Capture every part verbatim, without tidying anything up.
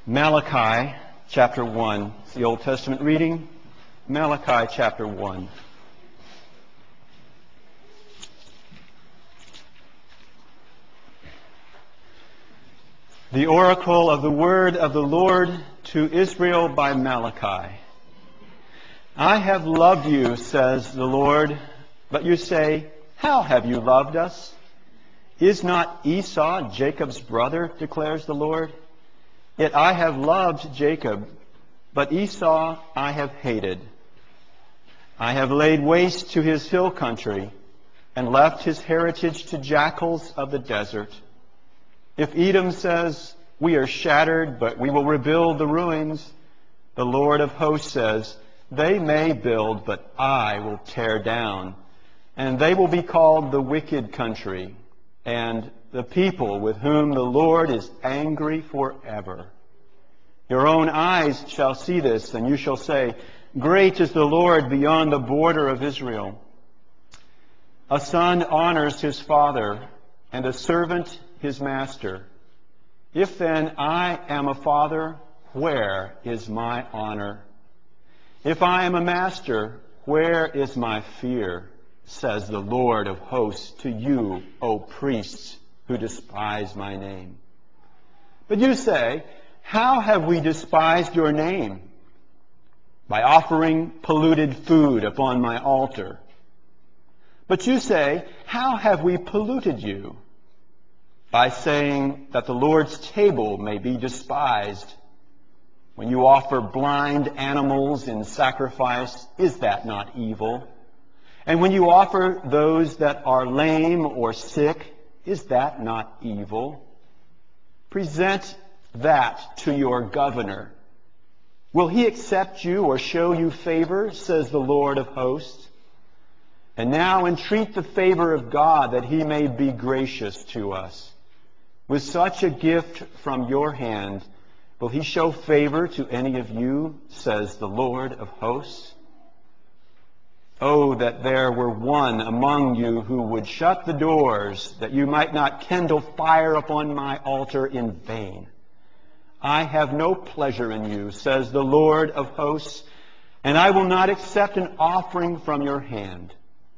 Malachi chapter one. It's the Old Testament reading. Malachi chapter one. The oracle of the word of the Lord to Israel by Malachi. I have loved you, says the Lord, but you say, how have you loved us? Is not Esau Jacob's brother, declares the Lord? Yet I have loved Jacob, but Esau I have hated. I have laid waste to his hill country and left his heritage to jackals of the desert. If Edom says, we are shattered, but we will rebuild the ruins, the Lord of hosts says, they may build, but I will tear down. And they will be called the wicked country, and the people with whom the Lord is angry forever. Your own eyes shall see this, and you shall say, great is the Lord beyond the border of Israel. A son honors his father, and a servant his master. If then I am a father, where is my honor? If I am a master, where is my fear? Says the Lord of hosts to you, O priests, who despise my name. But you say, how have we despised your name? By offering polluted food upon my altar. But you say, how have we polluted you? By saying that the Lord's table may be despised. When you offer blind animals in sacrifice, is that not evil? And when you offer those that are lame or sick, is that not evil? Present that to your governor. Will he accept you or show you favor, says the Lord of hosts? And now entreat the favor of God that he may be gracious to us. With such a gift from your hand, will he show favor to any of you, says the Lord of hosts? Oh, that there were one among you who would shut the doors, that you might not kindle fire upon my altar in vain. I have no pleasure in you, says the Lord of hosts, and I will not accept an offering from your hand.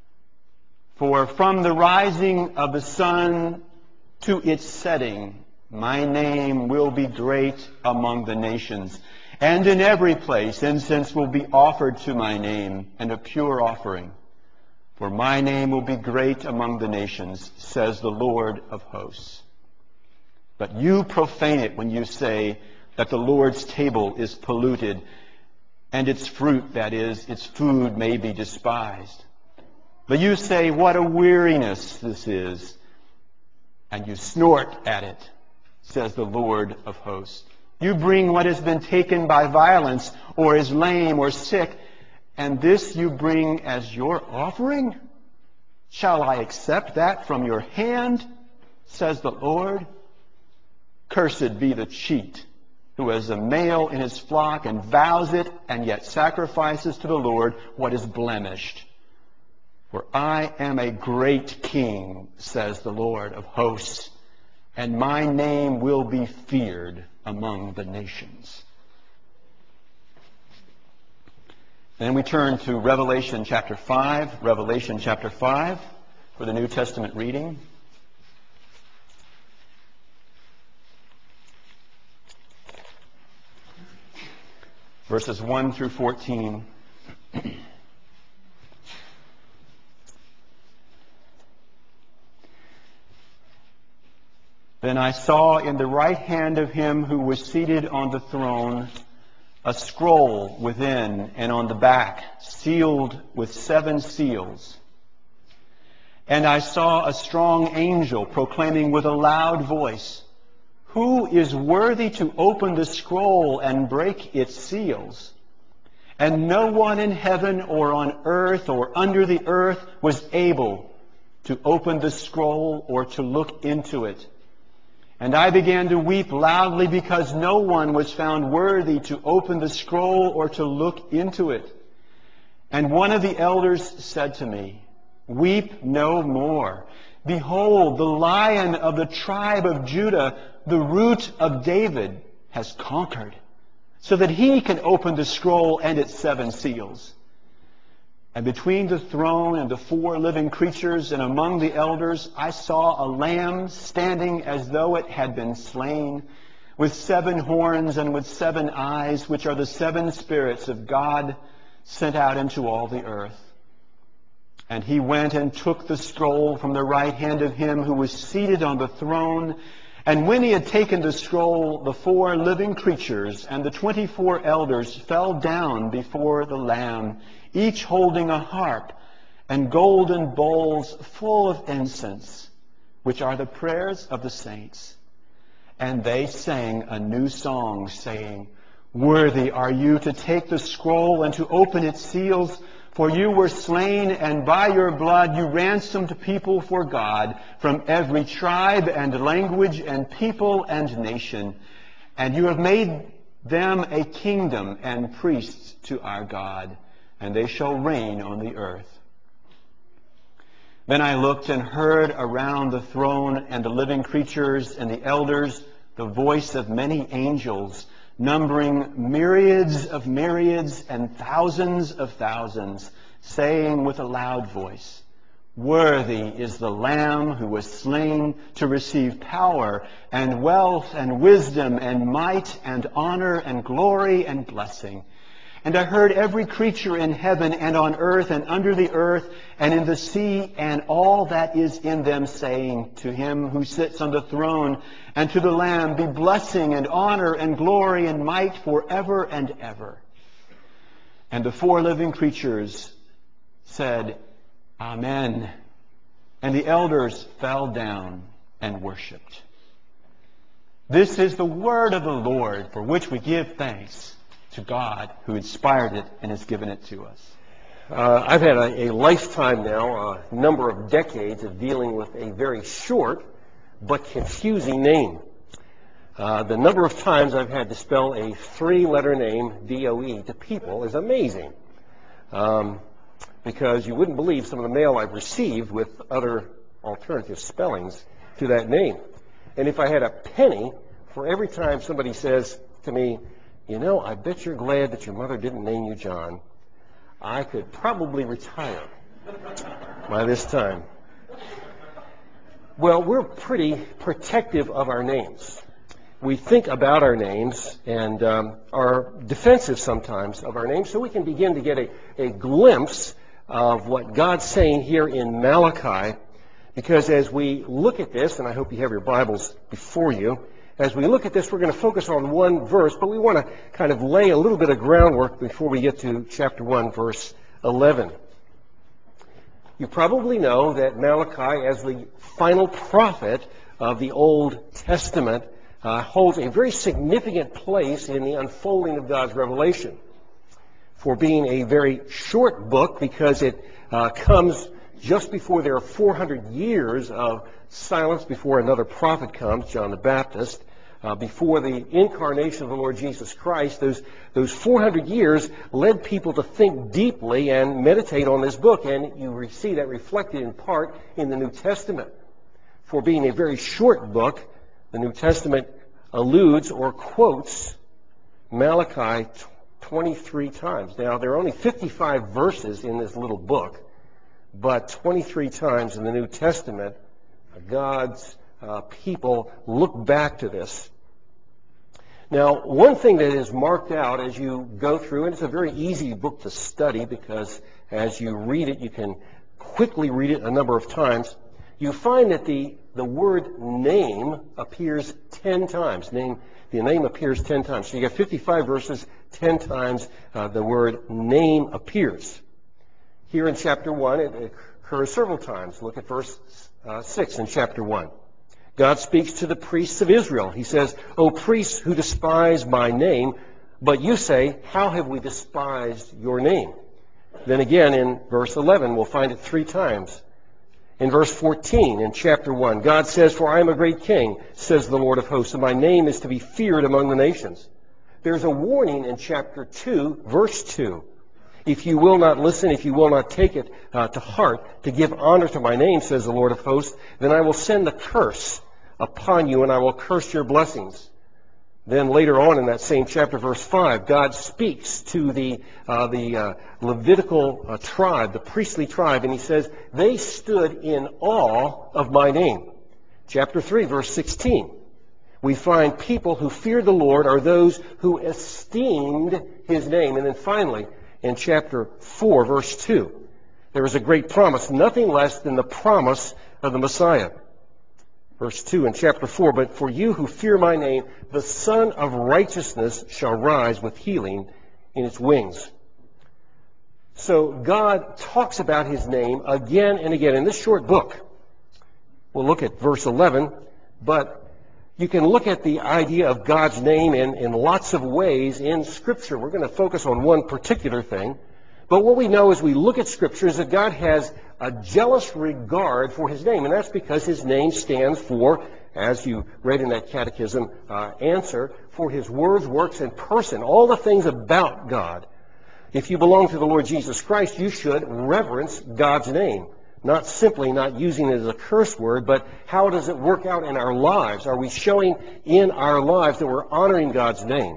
For from the rising of the sun to its setting, my name will be great among the nations. And in every place incense will be offered to my name, and a pure offering. For my name will be great among the nations, says the Lord of hosts. But you profane it when you say that the Lord's table is polluted, and its fruit, that is, its food, may be despised. But you say, what a weariness this is, and you snort at it, says the Lord of hosts. You bring what has been taken by violence, or is lame or sick, and this you bring as your offering? Shall I accept that from your hand, says the Lord? Cursed be the cheat, who has a male in his flock and vows it, and yet sacrifices to the Lord what is blemished. For I am a great king, says the Lord of hosts, and my name will be feared among the nations. Then we turn to Revelation chapter five, Revelation chapter five for the New Testament reading. Verses one through fourteen. Then I saw in the right hand of him who was seated on the throne a scroll within and on the back, sealed with seven seals. And I saw a strong angel proclaiming with a loud voice, who is worthy to open the scroll and break its seals? And no one in heaven or on earth or under the earth was able to open the scroll or to look into it. And I began to weep loudly because no one was found worthy to open the scroll or to look into it. And one of the elders said to me, weep no more. Behold, the Lion of the tribe of Judah, the Root of David, has conquered, so that he can open the scroll and its seven seals. And between the throne and the four living creatures and among the elders, I saw a lamb standing as though it had been slain, with seven horns and with seven eyes, which are the seven spirits of God sent out into all the earth. And he went and took the scroll from the right hand of him who was seated on the throne. And when he had taken the scroll, the four living creatures and the twenty-four elders fell down before the Lamb, each holding a harp and golden bowls full of incense, which are the prayers of the saints. And they sang a new song, saying, "Worthy are you to take the scroll and to open its seals, for you were slain, and by your blood you ransomed people for God from every tribe and language and people and nation. And you have made them a kingdom and priests to our God, and they shall reign on the earth." Then I looked and heard around the throne and the living creatures and the elders the voice of many angels, numbering myriads of myriads and thousands of thousands, saying with a loud voice, "Worthy is the Lamb who was slain to receive power and wealth and wisdom and might and honor and glory and blessing." And I heard every creature in heaven and on earth and under the earth and in the sea and all that is in them saying, "To him who sits on the throne and to the Lamb be blessing and honor and glory and might forever and ever." And the four living creatures said, "Amen." And the elders fell down and worshipped. This is the word of the Lord, for which we give thanks to God who inspired it and has given it to us. Uh, I've had a, a lifetime now, a number of decades of dealing with a very short but confusing name. Uh, the number of times I've had to spell a three-letter name, D O E, to people is amazing. Um, because you wouldn't believe some of the mail I've received with other alternative spellings to that name. And if I had a penny for every time somebody says to me, "You know, I bet you're glad that your mother didn't name you John," I could probably retire by this time. Well, we're pretty protective of our names. We think about our names and um, are defensive sometimes of our names, so we can begin to get a, a glimpse of what God's saying here in Malachi. Because as we look at this, and I hope you have your Bibles before you, as we look at this, we're going to focus on one verse, but we want to kind of lay a little bit of groundwork before we get to chapter one, verse eleven. You probably know that Malachi, as the final prophet of the Old Testament, uh, holds a very significant place in the unfolding of God's revelation. For being a very short book, because it uh, comes just before there are four hundred years of silence before another prophet comes, John the Baptist, uh, before the incarnation of the Lord Jesus Christ. Those, those four hundred years led people to think deeply and meditate on this book, and you see that reflected in part in the New Testament. For being a very short book, the New Testament alludes or quotes Malachi twenty-three times. Now, there are only fifty-five verses in this little book, but twenty-three times in the New Testament, God's uh, people look back to this. Now, one thing that is marked out as you go through, and it's a very easy book to study because as you read it, you can quickly read it a number of times. You find that the, the word name appears ten times. Name, the name appears ten times. So you got fifty-five verses, ten times uh, the word name appears. Here in chapter one, it occurs several times. Look at verse uh, six in chapter one. God speaks to the priests of Israel. He says, "O priests who despise my name," but you say, "How have we despised your name?" Then again in verse eleven, we'll find it three times. In verse fourteen in chapter one, God says, "For I am a great king, says the Lord of hosts, and my name is to be feared among the nations." There's a warning in chapter two, verse two. "If you will not listen, if you will not take it uh, to heart, to give honor to my name, says the Lord of hosts, then I will send a curse upon you, and I will curse your blessings." Then later on in that same chapter, verse five, God speaks to the, uh, the uh, Levitical uh, tribe, the priestly tribe, and he says, they stood in awe of my name. Chapter three, verse sixteen, we find people who feared the Lord are those who esteemed his name. And then finally, in chapter four, verse two, there is a great promise, nothing less than the promise of the Messiah. Verse two in chapter four, but for you who fear my name, the Son of Righteousness shall rise with healing in its wings. So God talks about his name again and again in this short book. We'll look at verse eleven, but you can look at the idea of God's name in, in lots of ways in Scripture. We're going to focus on one particular thing. But what we know as we look at Scripture is that God has a jealous regard for his name. And that's because his name stands for, as you read in that catechism uh, answer, for his words, works, and person. All the things about God. If you belong to the Lord Jesus Christ, you should reverence God's name. Not simply not using it as a curse word, but how does it work out in our lives? Are we showing in our lives that we're honoring God's name?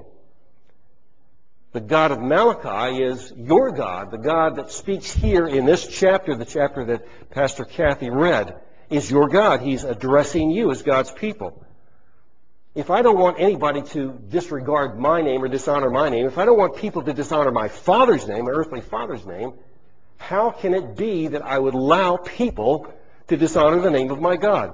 The God of Malachi is your God. The God that speaks here in this chapter, the chapter that Pastor Kathy read, is your God. He's addressing you as God's people. If I don't want anybody to disregard my name or dishonor my name, if I don't want people to dishonor my Father's name, my earthly Father's name, how can it be that I would allow people to dishonor the name of my God?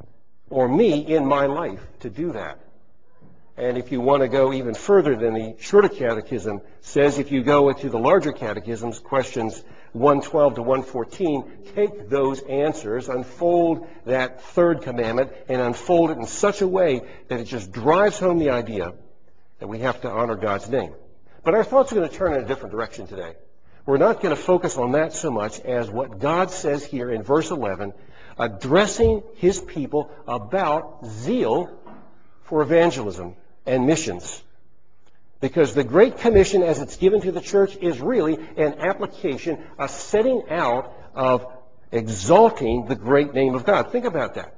Or me in my life to do that? And if you want to go even further than the shorter catechism says, if you go into the larger catechisms, questions one twelve to one fourteen, take those answers, unfold that third commandment, and unfold it in such a way that it just drives home the idea that we have to honor God's name. But our thoughts are going to turn in a different direction today. We're not going to focus on that so much as what God says here in verse eleven, addressing his people about zeal for evangelism and missions. Because the Great Commission as it's given to the church is really an application, a setting out of exalting the great name of God. Think about that.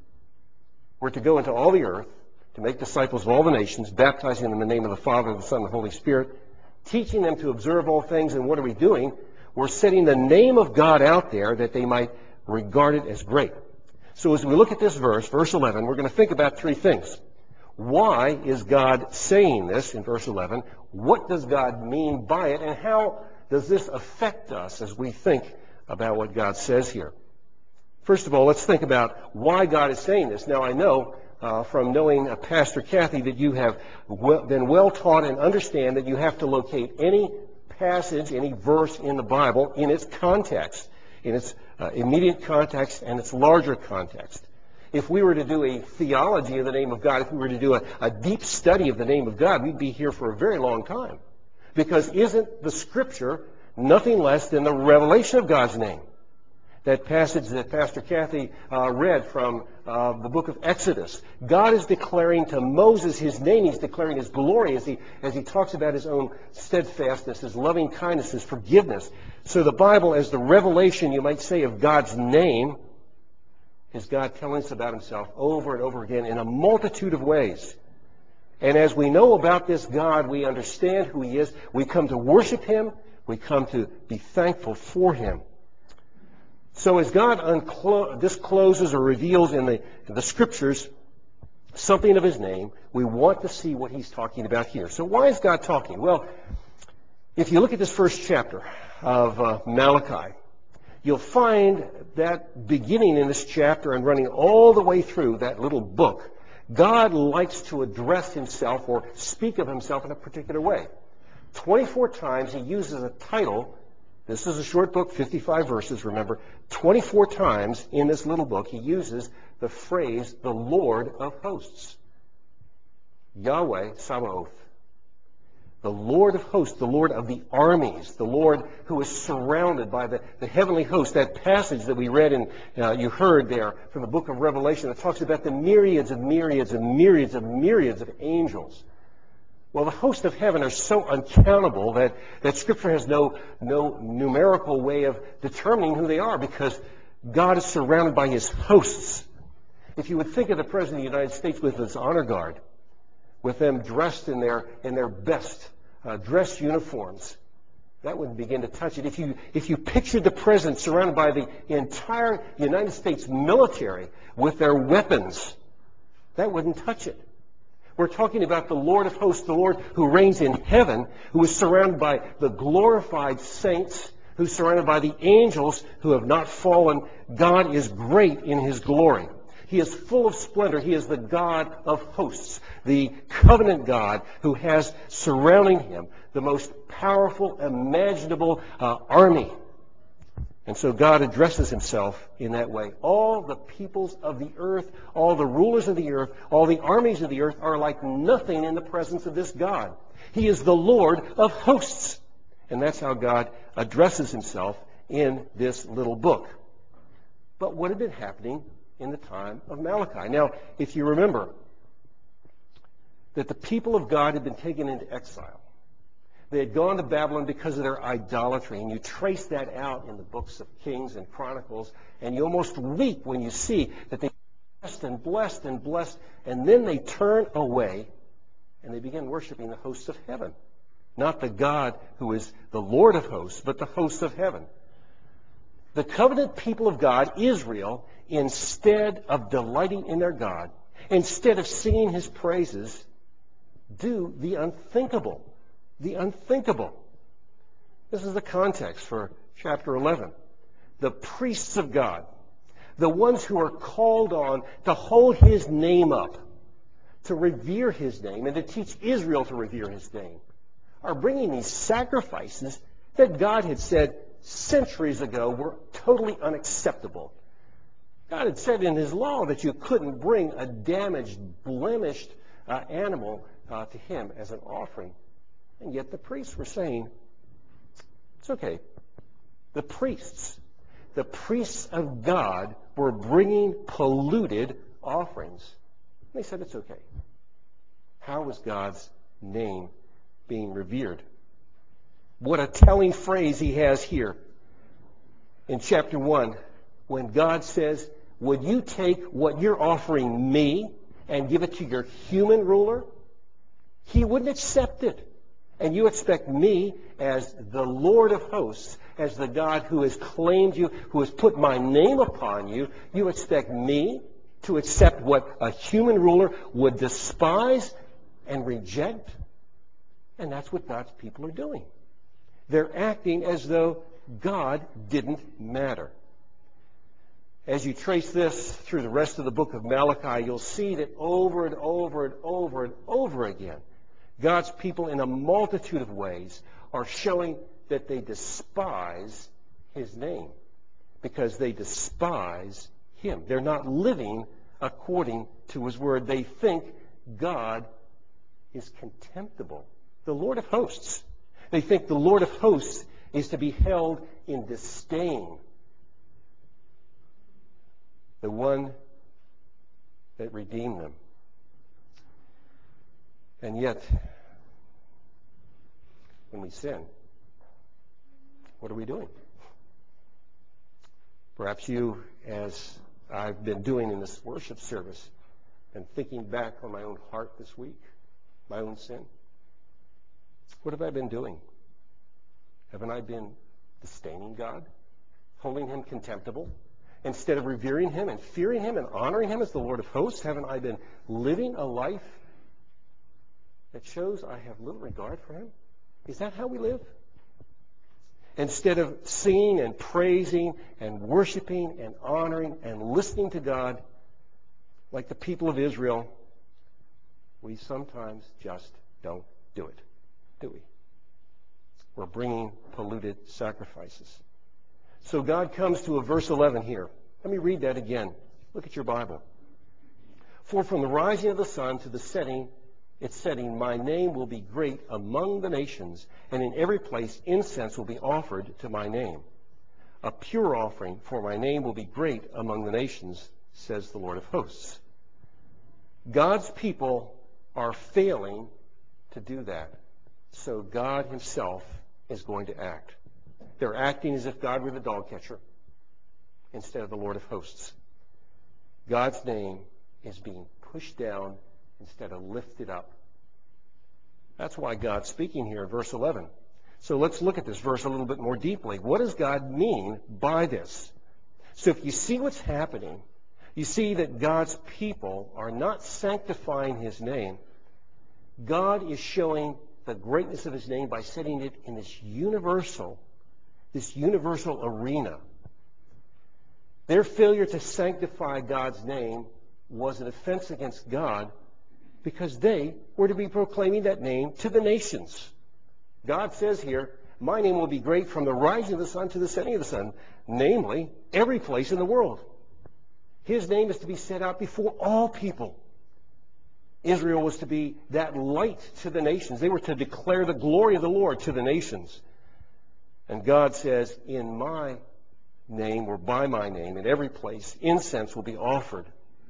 We're to go into all the earth, to make disciples of all the nations, baptizing them in the name of the Father, the Son, and the Holy Spirit, teaching them to observe all things. And what are we doing? We're setting the name of God out there that they might regard it as great. So as we look at this verse, verse eleven, we're going to think about three things. Why is God saying this in verse eleven? What does God mean by it? And how does this affect us as we think about what God says here? First of all, let's think about why God is saying this. Now, I know uh, from knowing uh, Pastor Kathy that you have well, been well taught and understand that you have to locate any passage, any verse in the Bible in its context, in its uh, immediate context and its larger context. If we were to do a theology of the name of God, if we were to do a, a deep study of the name of God, we'd be here for a very long time. Because isn't the Scripture nothing less than the revelation of God's name? That passage that Pastor Kathy uh, read from uh, the book of Exodus. God is declaring to Moses his name. He's declaring his glory as he, as he talks about his own steadfastness, his loving kindness, his forgiveness. So the Bible, as the revelation, you might say, of God's name, is God telling us about himself over and over again in a multitude of ways. And as we know about this God, we understand who he is. We come to worship him. We come to be thankful for him. So as God unclo- discloses or reveals in the, in the Scriptures something of his name, we want to see what he's talking about here. So why is God talking? Well, if you look at this first chapter of uh, Malachi, you'll find that beginning in this chapter and running all the way through that little book, God likes to address himself or speak of himself in a particular way. twenty-four times he uses a title. This is a short book, fifty-five verses, remember. twenty-four times in this little book he uses the phrase, the Lord of hosts. Yahweh Sabaoth. The Lord of hosts, the Lord of the armies, the Lord who is surrounded by the, the heavenly host. That passage that we read and uh, you heard there from the book of Revelation that talks about the myriads of myriads and myriads of myriads of angels. Well, the hosts of heaven are so uncountable that, that Scripture has no, no numerical way of determining who they are because God is surrounded by his hosts. If you would think of the President of the United States with his honor guard, with them dressed in their, in their best uh, dress uniforms. That wouldn't begin to touch it. If you, if you pictured the president surrounded by the entire United States military with their weapons, that wouldn't touch it. We're talking about the Lord of hosts, the Lord who reigns in heaven, who is surrounded by the glorified saints, who's surrounded by the angels who have not fallen. God is great in his glory. He is full of splendor. He is the God of hosts, the covenant God who has surrounding him the most powerful imaginable uh, army. And so God addresses himself in that way. All the peoples of the earth, all the rulers of the earth, all the armies of the earth are like nothing in the presence of this God. He is the Lord of hosts. And that's how God addresses himself in this little book. But what had been happening in the time of Malachi? Now, if you remember that the people of God had been taken into exile. They had gone to Babylon because of their idolatry, and you trace that out in the books of Kings and Chronicles, and you almost weep when you see that they blessed and blessed and blessed, and then they turn away and they begin worshiping the hosts of heaven. Not the God who is the Lord of hosts, but the hosts of heaven. The covenant people of God, Israel, instead of delighting in their God, instead of singing his praises, do the unthinkable. The unthinkable. This is the context for chapter eleven. The priests of God, the ones who are called on to hold his name up, to revere his name, and to teach Israel to revere his name, are bringing these sacrifices that God had said centuries ago were totally unacceptable. God had said in his law that you couldn't bring a damaged, blemished uh, animal uh, to him as an offering. And yet the priests were saying, it's okay. The priests, the priests of God were bringing polluted offerings. And they said, it's okay. How was God's name being revered? What a telling phrase he has here in chapter one, when God says, would you take what you're offering me and give it to your human ruler? He wouldn't accept it. And you expect me, as the Lord of hosts, as the God who has claimed you, who has put my name upon you, you expect me to accept what a human ruler would despise and reject? And that's what God's people are doing. They're acting as though God didn't matter. As you trace this through the rest of the book of Malachi, you'll see that over and over and over and over again, God's people in a multitude of ways are showing that they despise his name because they despise him. They're not living according to his word. They think God is contemptible. The Lord of hosts. They think the Lord of hosts is to be held in disdain. The one that redeemed them. And yet, when we sin, what are we doing? Perhaps you, as I've been doing in this worship service, and thinking back on my own heart this week, my own sin. What have I been doing? Haven't I been disdaining God? Holding him contemptible? Instead of revering him and fearing him and honoring him as the Lord of hosts, haven't I been living a life that shows I have little regard for him? Is that how we live? Instead of singing and praising and worshiping and honoring and listening to God like the people of Israel, we sometimes just don't do it, do we? We're bringing polluted sacrifices. So God comes to a verse eleven here. Let me read that again. Look at your Bible. For from the rising of the sun to the setting, its setting, my name will be great among the nations, and in every place incense will be offered to my name. A pure offering for my name will be great among the nations, says the Lord of hosts. God's people are failing to do that. So God himself is going to act. They're acting as if God were the dog catcher instead of the Lord of hosts. God's name is being pushed down instead of lifted up That's why God's speaking here in verse eleven. So let's look at this verse a little bit more deeply. What does God mean by this? So if you see what's happening, you see that God's people are not sanctifying His name. God is showing the greatness of His name by setting it in this universal, this universal arena. Their failure to sanctify God's name was an offense against God because they were to be proclaiming that name to the nations. God says here, my name will be great from the rising of the sun to the setting of the sun, namely, every place in the world. His name is to be set out before all people. Israel was to be that light to the nations. They were to declare the glory of the Lord to the nations. And God says, in my name, or by my name, in every place, incense will be offered.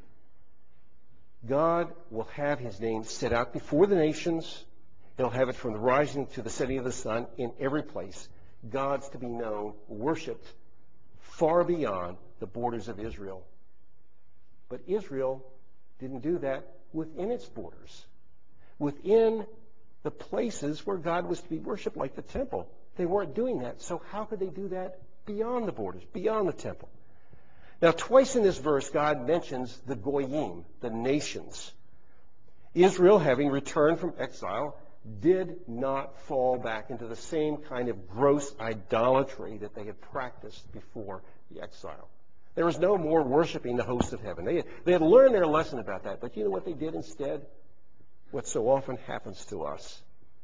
God will have His name set out before the nations. He'll have it from the rising to the setting of the sun in every place. God's to be known, worshipped far beyond the borders of Israel. But Israel didn't do that within its borders. Within the places where God was to be worshipped, like the temple. They weren't doing that. So how could they do that beyond the borders, beyond the temple? Now, twice in this verse, God mentions the Goyim, the nations. Israel, having returned from exile, did not fall back into the same kind of gross idolatry that they had practiced before the exile. There was no more worshiping the hosts of heaven. They had, they had learned their lesson about that. But you know what they did instead? What so often happens to us.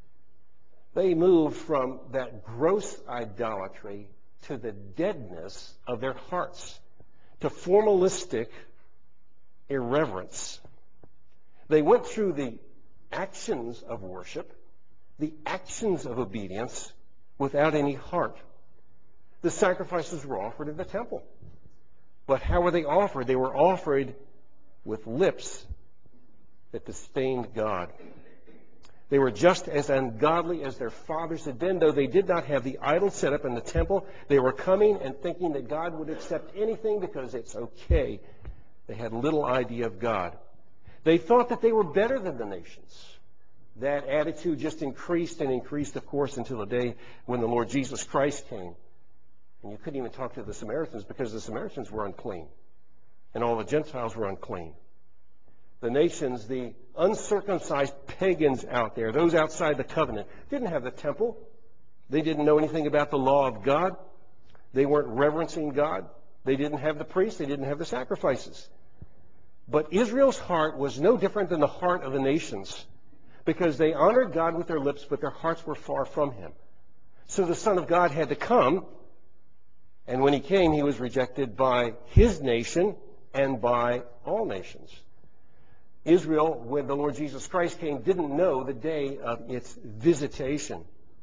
They moved from that gross idolatry to the deadness of their hearts, to formalistic irreverence. They went through the actions of worship, the actions of obedience, without any heart. The sacrifices were offered in the temple. But how were they offered? They were offered with lips that disdained God. They were just as ungodly as their fathers had been, though they did not have the idol set up in the temple. They were coming and thinking that God would accept anything because it's okay. They had little idea of God. They thought that they were better than the nations. That attitude just increased and increased, of course, until the day when the Lord Jesus Christ came. And you couldn't even talk to the Samaritans because the Samaritans were unclean. And all the Gentiles were unclean. The nations, the uncircumcised pagans out there, those outside the covenant, didn't have the temple. They didn't know anything about the law of God. They weren't reverencing God. They didn't have the priests. They didn't have the sacrifices. But Israel's heart was no different than the heart of the nations, because they honored God with their lips, but their hearts were far from Him. So the Son of God had to come, and when He came, He was rejected by His nation and by all nations. Israel, when the Lord Jesus Christ came, didn't know the day of its visitation.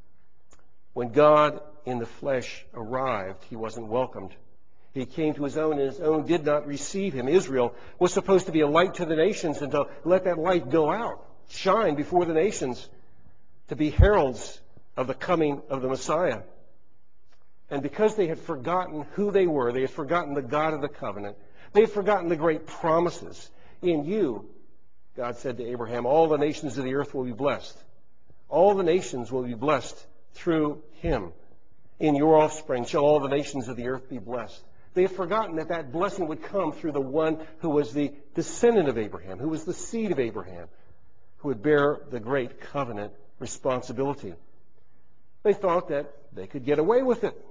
When God in the flesh arrived, He wasn't welcomed. He came to His own, and His own did not receive Him. Israel was supposed to be a light to the nations and to let that light go out, shine before the nations, to be heralds of the coming of the Messiah. And because they had forgotten who they were, they had forgotten the God of the covenant, they had forgotten the great promises. In you, God said to Abraham, all the nations of the earth will be blessed. All the nations will be blessed through him. In your offspring shall all the nations of the earth be blessed. They had forgotten that that blessing would come through the one who was the descendant of Abraham, who was the seed of Abraham, who would bear the great covenant responsibility. They thought that they could get away with it.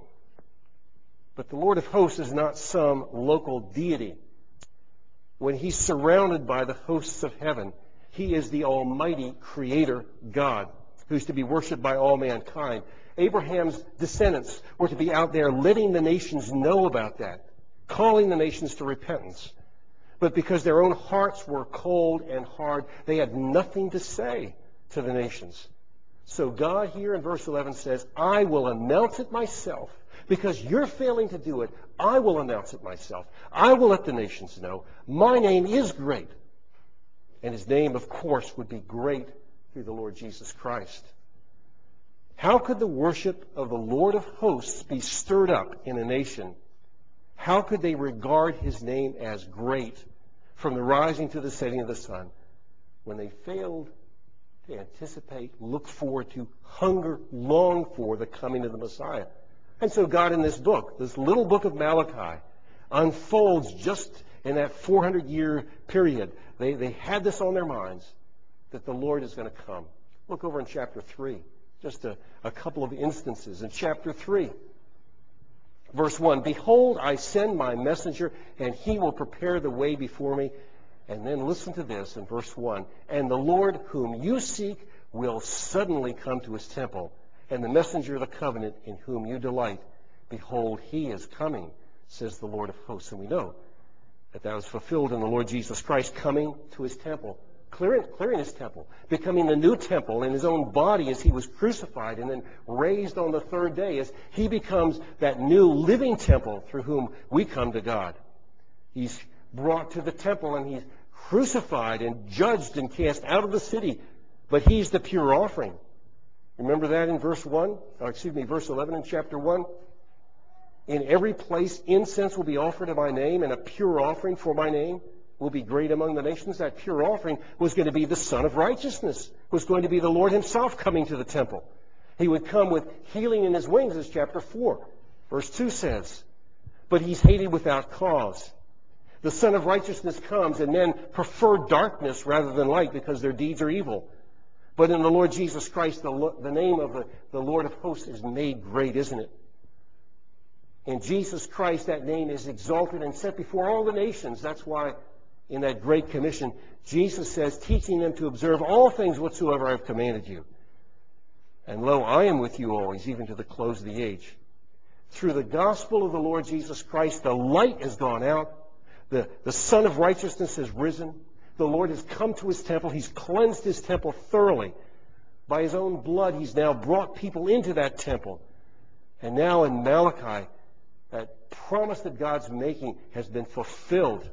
But the Lord of hosts is not some local deity. When He's surrounded by the hosts of heaven, He is the almighty creator God, who's to be worshipped by all mankind. Abraham's descendants were to be out there letting the nations know about that, calling the nations to repentance. But because their own hearts were cold and hard, they had nothing to say to the nations. So God here in verse eleven says, I will announce it myself. Because you're failing to do it, I will announce it myself. I will let the nations know. My name is great. And His name, of course, would be great through the Lord Jesus Christ. How could the worship of the Lord of hosts be stirred up in a nation? How could they regard His name as great from the rising to the setting of the sun when they failed to anticipate, look forward to, hunger, long for the coming of the Messiah. And so God in this book, this little book of Malachi, unfolds just in that four hundred year period. They, they had this on their minds, that the Lord is going to come. Look over in chapter three, just a, a couple of instances. In chapter three, verse one, "Behold, I send my messenger, and he will prepare the way before me." And then listen to this in verse one, "And the Lord whom you seek will suddenly come to his temple, and the messenger of the covenant in whom you delight. Behold, he is coming, says the Lord of hosts." And we know that that was fulfilled in the Lord Jesus Christ coming to his temple, clearing, clearing his temple, becoming the new temple in his own body as he was crucified and then raised on the third day as he becomes that new living temple through whom we come to God. He's brought to the temple and he's crucified and judged and cast out of the city, but he's the pure offering. Remember that in verse one, or excuse me, verse eleven in chapter one? "In every place incense will be offered in my name, and a pure offering for my name will be great among the nations." That pure offering was going to be the Son of Righteousness, was going to be the Lord himself coming to the temple. He would come with healing in his wings, as chapter four, verse two says. But he's hated without cause. The Son of Righteousness comes, and men prefer darkness rather than light because their deeds are evil. But in the Lord Jesus Christ, the, the name of the, the Lord of hosts is made great, isn't it? In Jesus Christ, that name is exalted and set before all the nations. That's why in that Great Commission, Jesus says, teaching them to observe all things whatsoever I have commanded you. And lo, I am with you always, even to the close of the age. Through the gospel of the Lord Jesus Christ, the light has gone out. The, the Son of Righteousness has risen. The Lord has come to his temple. He's cleansed his temple thoroughly. By his own blood, he's now brought people into that temple. And now in Malachi, that promise that God's making has been fulfilled.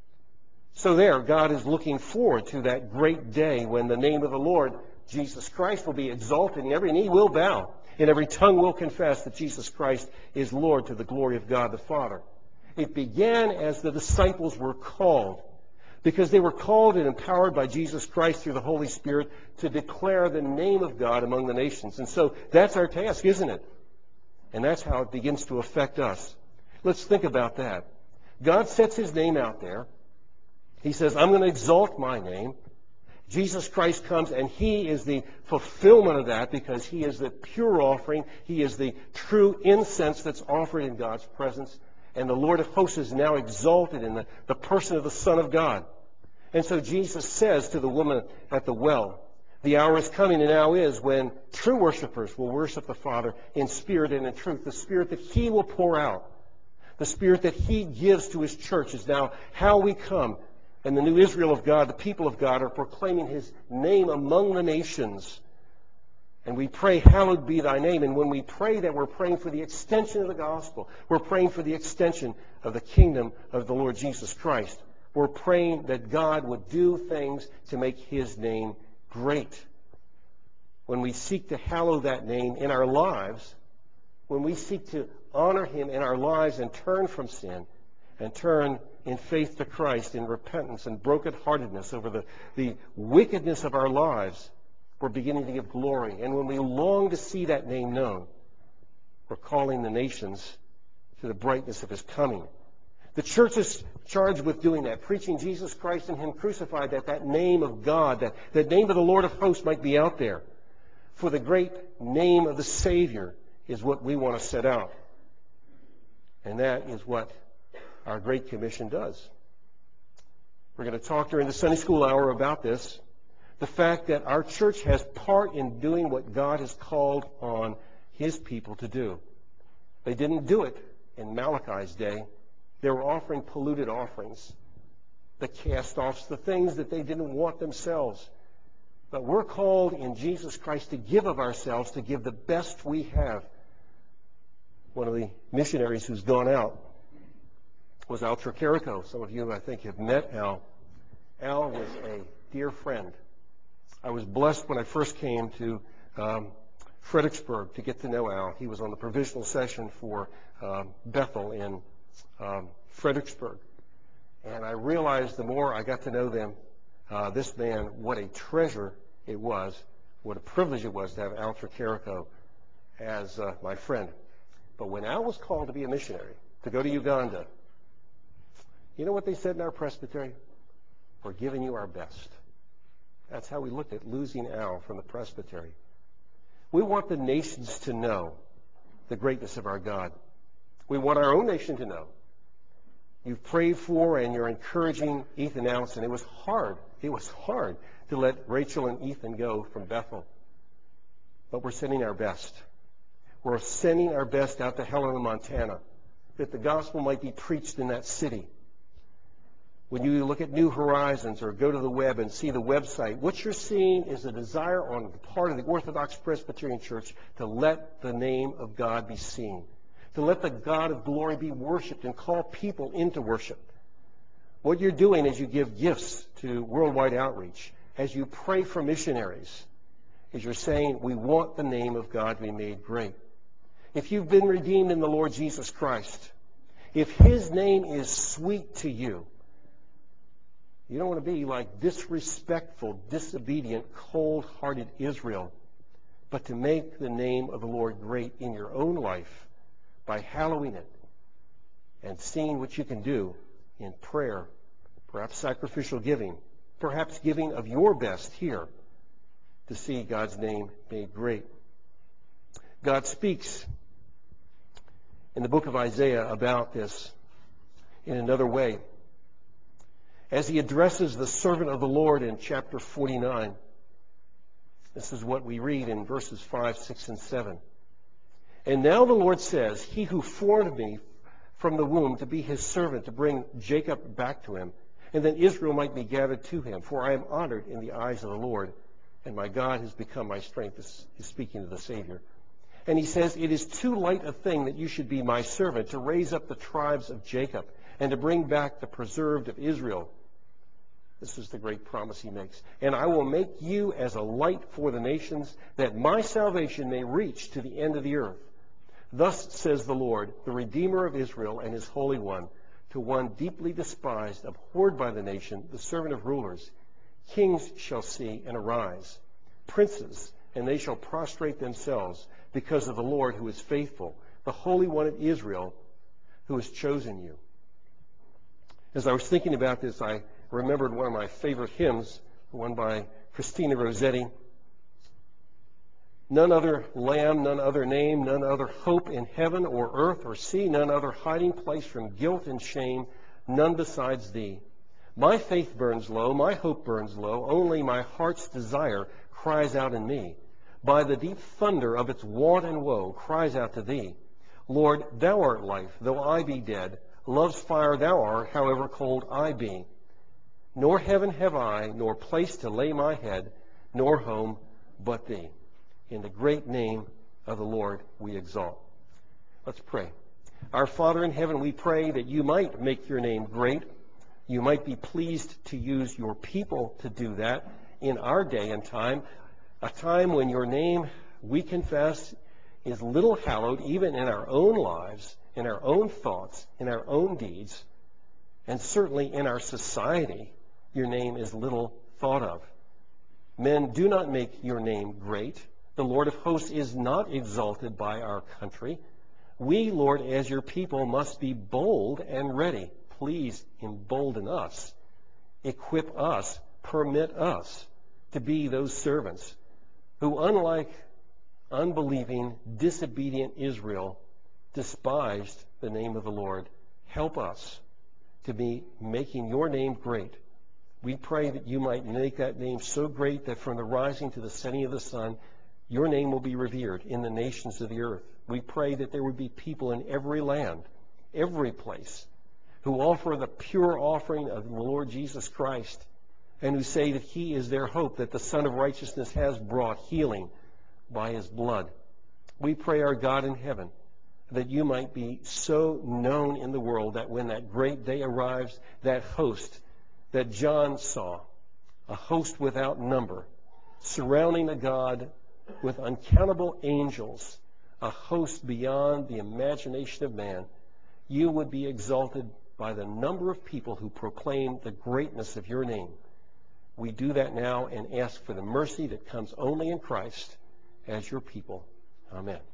So there, God is looking forward to that great day when the name of the Lord, Jesus Christ, will be exalted, and every knee will bow, and every tongue will confess that Jesus Christ is Lord, to the glory of God the Father. It began as the disciples were called, because they were called and empowered by Jesus Christ through the Holy Spirit to declare the name of God among the nations. And so that's our task, isn't it? And that's how it begins to affect us. Let's think about that. God sets his name out there. He says, I'm going to exalt my name. Jesus Christ comes, and he is the fulfillment of that because he is the pure offering. He is the true incense that's offered in God's presence. And the Lord of hosts is now exalted in the, the person of the Son of God. And so Jesus says to the woman at the well, the hour is coming and now is when true worshipers will worship the Father in spirit and in truth. The Spirit that he will pour out, the Spirit that he gives to his church is now how we come. And the new Israel of God, the people of God, are proclaiming his name among the nations. And we pray, hallowed be thy name. And when we pray that, we're praying for the extension of the gospel. We're praying for the extension of the kingdom of the Lord Jesus Christ. We're praying that God would do things to make his name great. When we seek to hallow that name in our lives, when we seek to honor him in our lives and turn from sin and turn in faith to Christ in repentance and brokenheartedness over the, the wickedness of our lives, we're beginning to give glory. And when we long to see that name known, we're calling the nations to the brightness of his coming. The church is charged with doing that, preaching Jesus Christ and him crucified, that that name of God, that the name of the Lord of hosts might be out there. For the great name of the Savior is what we want to set out. And that is what our Great Commission does. We're going to talk during the Sunday school hour about this. The fact that our church has part in doing what God has called on his people to do. They didn't do it in Malachi's day. They were offering polluted offerings, the cast-offs, the things that they didn't want themselves. But we're called in Jesus Christ to give of ourselves, to give the best we have. One of the missionaries who's gone out was Al Tricarico. Some of you, I think, have met Al. Al was a dear friend. I was blessed when I first came to um, Fredericksburg to get to know Al. He was on the provisional session for um, Bethel in um, Fredericksburg. And I realized the more I got to know them, uh, this man, what a treasure it was, what a privilege it was to have Al Tricarico as uh, my friend. But when Al was called to be a missionary, to go to Uganda, you know what they said in our presbytery? We're giving you our best. That's how we looked at losing Al from the presbytery. We want the nations to know the greatness of our God. We want our own nation to know. You've prayed for and you're encouraging Ethan Allison. It was hard. It was hard to let Rachel and Ethan go from Bethel. But we're sending our best. We're sending our best out to Helena, Montana, that the gospel might be preached in that city. When you look at New Horizons or go to the web and see the website, what you're seeing is a desire on the part of the Orthodox Presbyterian Church to let the name of God be seen, to let the God of glory be worshiped and call people into worship. What you're doing is you give gifts to worldwide outreach, as you pray for missionaries, is you're saying, we want the name of God to be made great. If you've been redeemed in the Lord Jesus Christ, if His name is sweet to you, you don't want to be like disrespectful, disobedient, cold-hearted Israel, but to make the name of the Lord great in your own life by hallowing it and seeing what you can do in prayer, perhaps sacrificial giving, perhaps giving of your best here to see God's name made great. God speaks in the book of Isaiah about this in another way. As He addresses the servant of the Lord in chapter forty-nine, this is what we read in verses five, six, and seven. And now the Lord says, He who formed me from the womb to be His servant, to bring Jacob back to Him, and that Israel might be gathered to Him. For I am honored in the eyes of the Lord, and my God has become my strength. This is speaking to the Savior. And He says, it is too light a thing that you should be my servant, to raise up the tribes of Jacob, and to bring back the preserved of Israel. This is the great promise He makes. And I will make you as a light for the nations, that my salvation may reach to the end of the earth. Thus says the Lord, the Redeemer of Israel and His Holy One, to one deeply despised, abhorred by the nation, the servant of rulers. Kings shall see and arise, princes, and they shall prostrate themselves, because of the Lord who is faithful, the Holy One of Israel, who has chosen you. As I was thinking about this, I remembered one of my favorite hymns, one by Christina Rossetti. None other Lamb, none other name, none other hope in heaven or earth or sea, none other hiding place from guilt and shame, none besides Thee. My faith burns low, my hope burns low, only my heart's desire cries out in me. By the deep thunder of its want and woe cries out to Thee. Lord, Thou art life, though I be dead. Love's fire Thou art, however cold I be. Nor heaven have I, nor place to lay my head, nor home but Thee. In the great name of the Lord we exalt. Let's pray. Our Father in heaven, we pray that You might make Your name great. You might be pleased to use Your people to do that in our day and time, a time when Your name, we confess, is little hallowed even in our own lives, in our own thoughts, in our own deeds, and certainly in our society. Your name is little thought of. Men do not make Your name great. The Lord of hosts is not exalted by our country. We, Lord, as Your people, must be bold and ready. Please embolden us, equip us, permit us to be those servants who, unlike unbelieving, disobedient Israel, despised the name of the Lord. Help us to be making Your name great. We pray that You might make that name so great that from the rising to the setting of the sun, Your name will be revered in the nations of the earth. We pray that there would be people in every land, every place, who offer the pure offering of the Lord Jesus Christ, and who say that He is their hope, that the Son of Righteousness has brought healing by His blood. We pray, our God in heaven, that You might be so known in the world that when that great day arrives, that host that John saw, a host without number, surrounding a God with uncountable angels, a host beyond the imagination of man, You would be exalted by the number of people who proclaim the greatness of Your name. We do that now and ask for the mercy that comes only in Christ as your people. Amen.